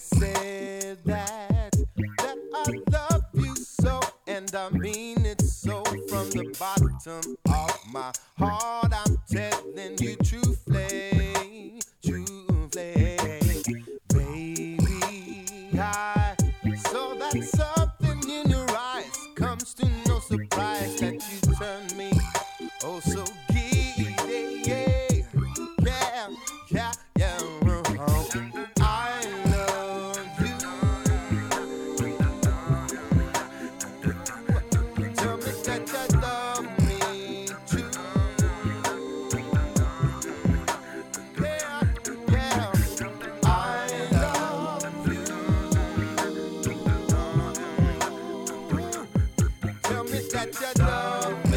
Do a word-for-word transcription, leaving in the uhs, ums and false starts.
say that that I love you so, and I mean it so from the bottom of my heart. I'm telling you truthfully, truthfully, baby. I saw that something in your eyes. Comes to no surprise that you turn me oh so giddy, yeah, yeah, yeah, yeah. Uh-huh. I love you. Tell me that you love me too. Yeah, yeah. I love you. Tell me that you love me.